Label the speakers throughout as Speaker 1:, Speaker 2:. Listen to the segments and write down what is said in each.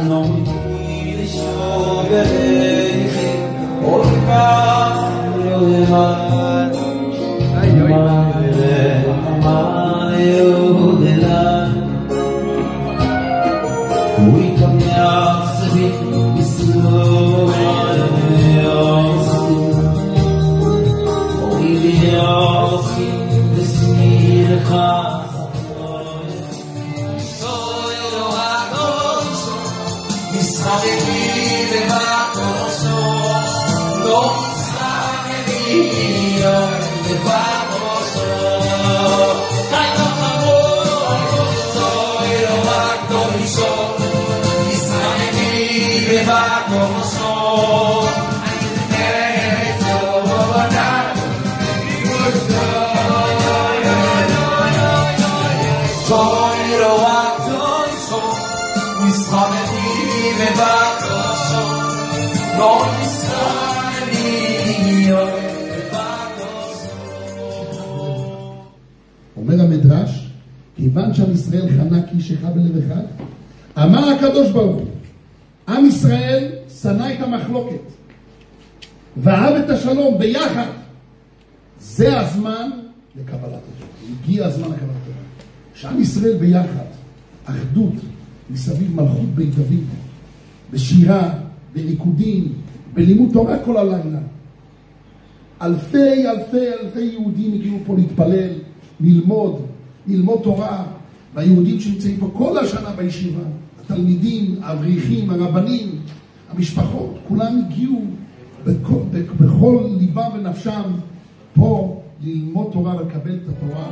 Speaker 1: אומר המדרש, כיוון שעם ישראל חנה כאיש אחד בלב אחד, אמר הקדוש ברוך הוא, עם ישראל שנא את המחלוקת ואהב את השלום ביחד. זה הזמן לקבלת התורה. הגיע הזמן לקבלת התורה. שעם ישראל ביחד, אחדות, מסביב מלכות בית דוד, בשירה, בריקודים, בלימוד תורה כל הלילה. אלפי יהודים הגיעו פה להתפלל, ללמוד תורה, והיהודים שנמצאים פה כל השנה בישיבה, התלמידים, האברכים, הרבנים, המשפחות, כולם הגיעו בכל ליבם ונפשם פה ללמוד תורה ולקבל את התורה.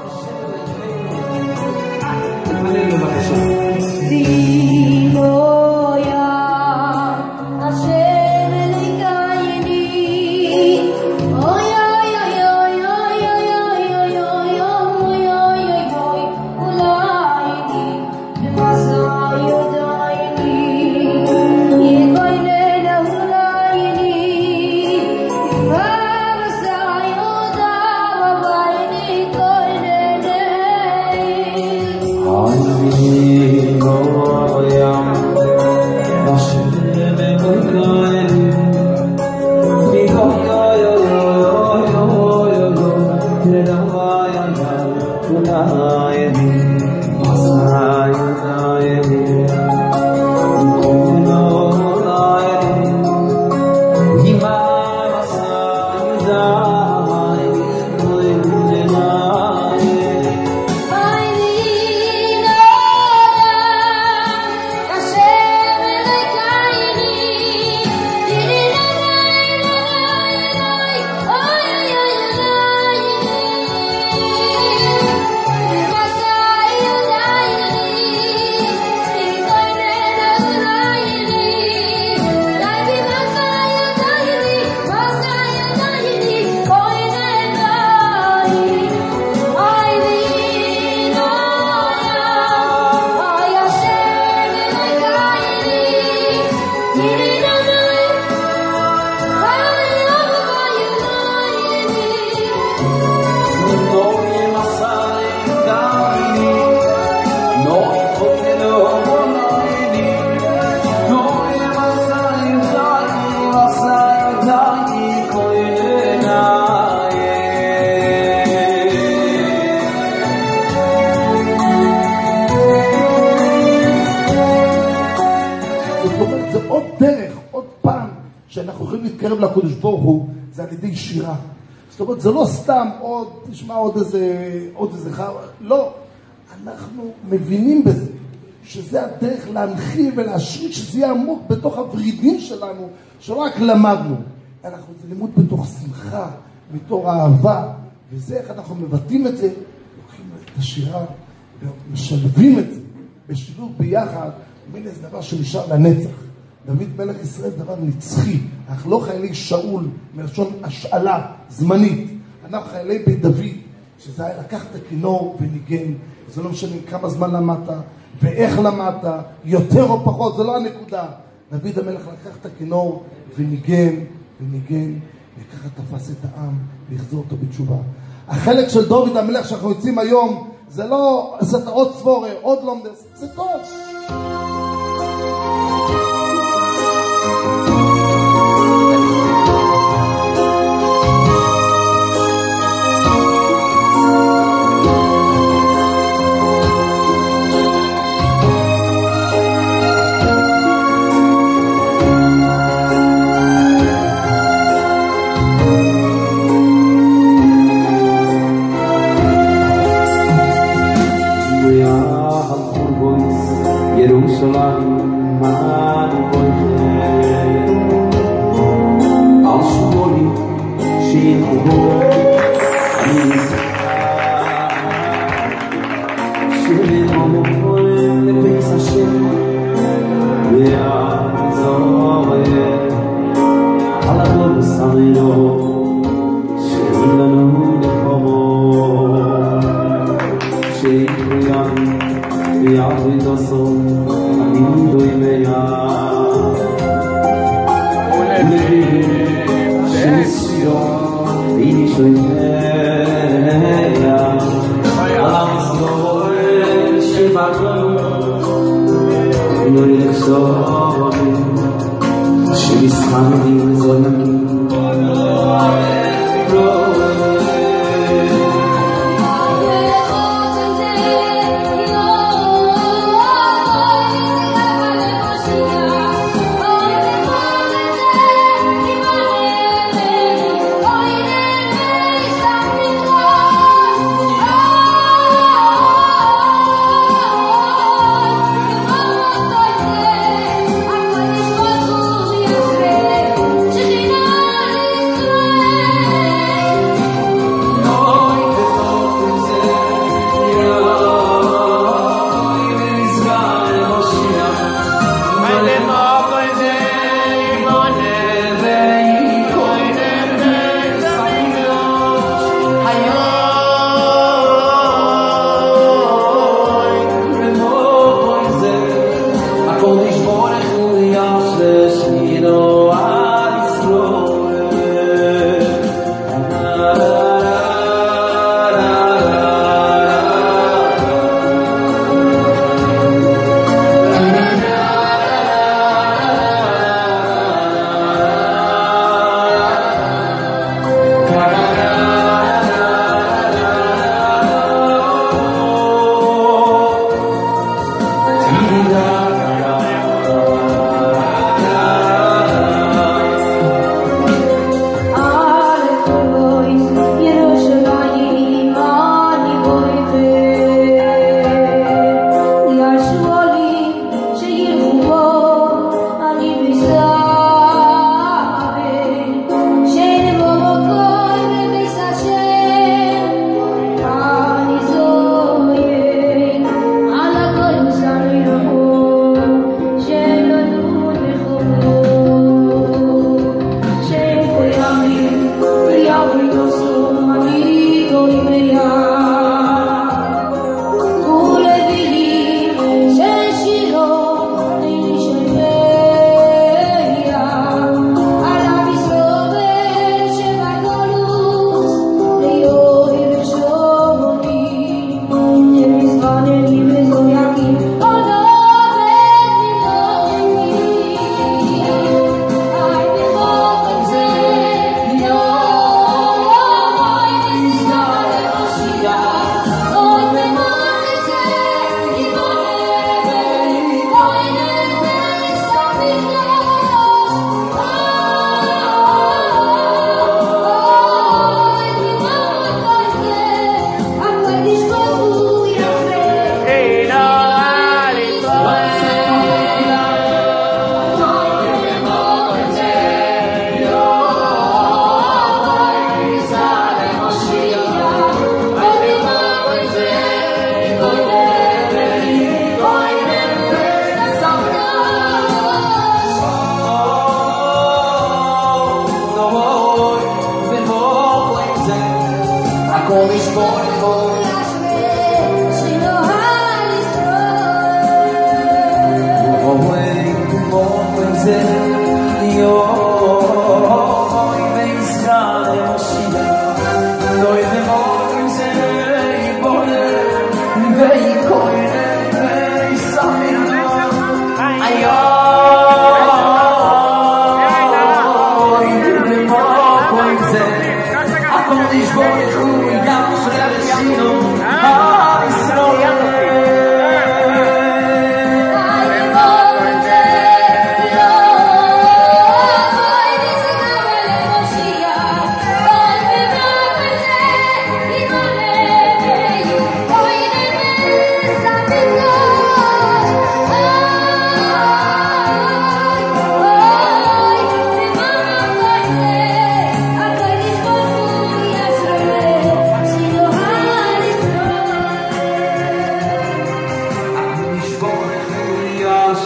Speaker 1: שאנחנו יכולים להתקרב לקדוש ברוך הוא, זה על ידי שירה. זאת אומרת, זה לא סתם תשמע עוד איזה לא. אנחנו מבינים בזה, שזה הדרך להנחיל ולהשריש, שזה יהיה עמוק בתוך הורידים שלנו, שלא רק למדנו. זה לימוד בתוך שמחה, מתוך אהבה, וזה איך אנחנו מבטאים את זה, לוקחים את השירה ומשלבים את זה, בשילוב ביחד, ומילה זה דבר שנשאר לנצח. דוד מלך ישראל זה דבר נצחי, אנחנו לא חיילי שאול מלשון השאלה זמנית, אנחנו חיילי בית דוד, שזה היה לקחת הכינור וניגן, זה לא משנה כמה זמן למדת ואיך למדת, יותר או פחות, זה לא הנקודה. דוד המלך לקח את הכינור וניגן, וככה תפס את העם והחזיר אותו בתשובה. החלק של דוד המלך שאנחנו יוצאים היום, זה לא, זה עוד סבורה, עוד לומדס, זה טוב.
Speaker 2: Jerusalem man al shmoni shikhur shivin omol lepeis Hashem ve'azore al ador sarilo shevlanu lechomo sheikriyan ve'avid oso do imeya Shesio Finisho imeya Alamsor Shivagam Norik Sobi Shiviskandi Zonakim
Speaker 3: Shekhinah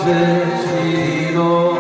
Speaker 2: ושבינו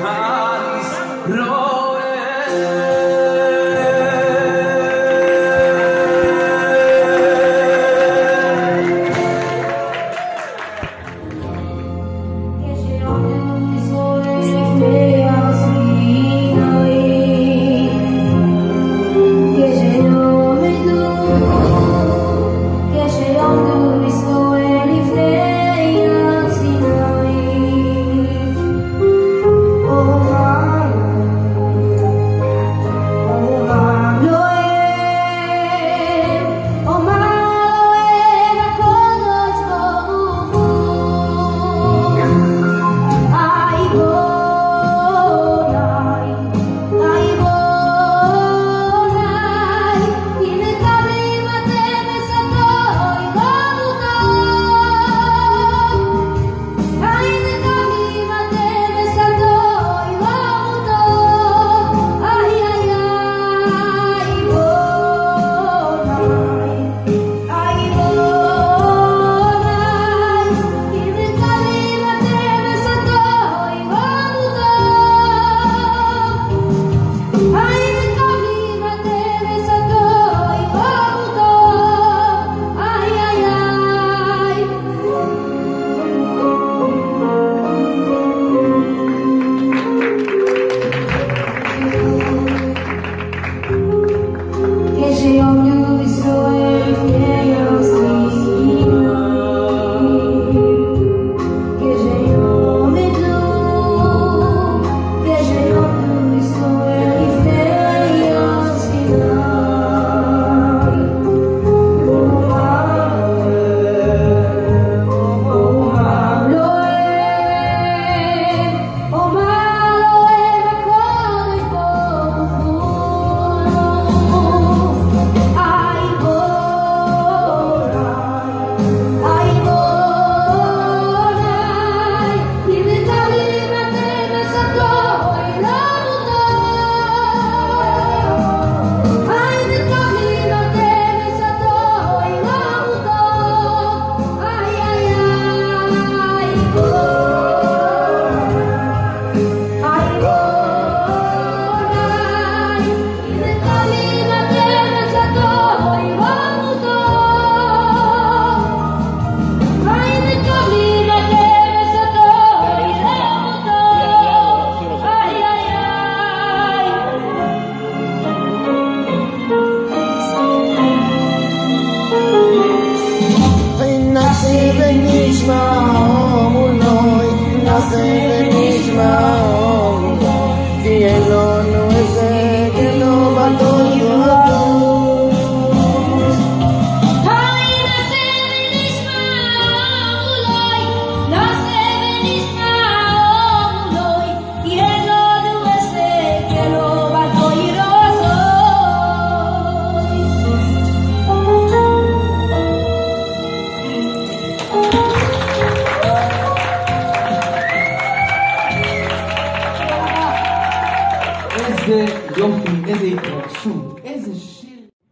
Speaker 2: איזה יופי, איזה התרגשות, איזה שיר.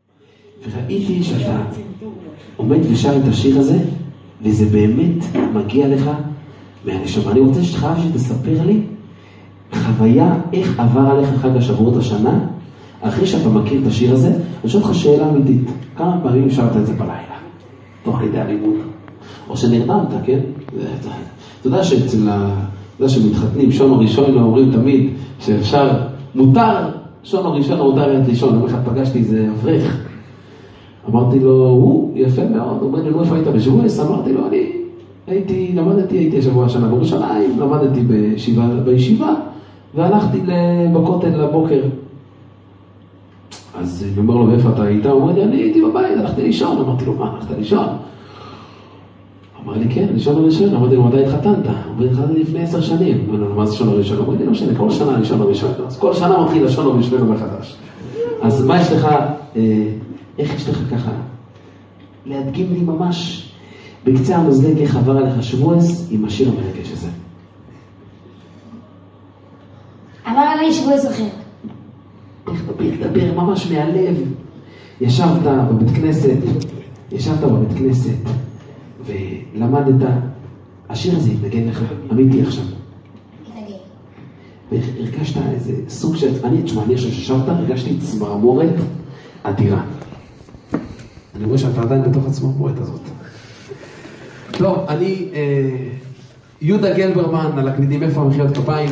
Speaker 2: וראיתי שאתה עומד ושר את השיר הזה, וזה באמת מגיע לך מהנשמה. אני רוצה שתספר לי חוויה, איך עבר עליך חג השבועות השנה, אחרי שאתה מכיר את השיר הזה. אני שואל אותך שאלה אמיתית, כמה פעמים שרת את זה בלילה, תוך כדי הלימוד, או שנרדמת, כן? אתה יודע שמתחתנים, שון הראשון אומרים תמיד שאפשר, מותר, שון הראשון מותר לישון. יום אחד פגשתי איזה אברך, אמרתי לו, הוא יפה מאוד, הוא אומר לי, לא איפה היית בשבועס? אמרתי לו, אני הייתי השבוע השנה בירושלים, למדתי בישיבה, והלכתי בכותל לבוקר. אז אני אומר לו, ואיפה אתה היית? הוא אומר לי, אני הייתי בבית, הלכתי לישון. אמרתי לו, מה, הלכת לישון? אמר לי, כן, לישון הראשון. אמרתי לו, מתי התחתנת? אמרתי, התחתנתי לפני 10 שנים. אמרתי לו, מה זה לישון הראשון? אמרתי, לא משנה, כל שנה לישון הראשון. אז כל שנה מתחיל לישון הראשון מחדש. אז מה יש לך, איך יש לך ככה? להדגים לי ממש בקצה המזלג איך עבר עליך שבועס עם השיר המרגש הזה.
Speaker 3: עבר עליי שבועס אחר.
Speaker 2: איך דבר ממש מהלב. ישבת בבית כנסת ולמדת השיר הזה יתנגן לך, אמיתי עכשיו.
Speaker 3: מתנגן.
Speaker 2: והרגשת איזה סוג של... תשמע, אני עכשיו ששבת, הרגשתי צמרמורת אדירה. אני רואה שאתה עדיין בתוך הצמרמורת הזאת. טוב, אני... יהודה גלברמן על הקלידים, איפה המחיאות כפיים?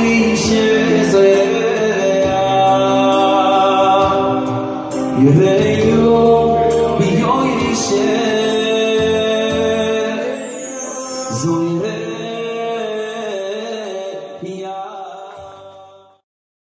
Speaker 4: You're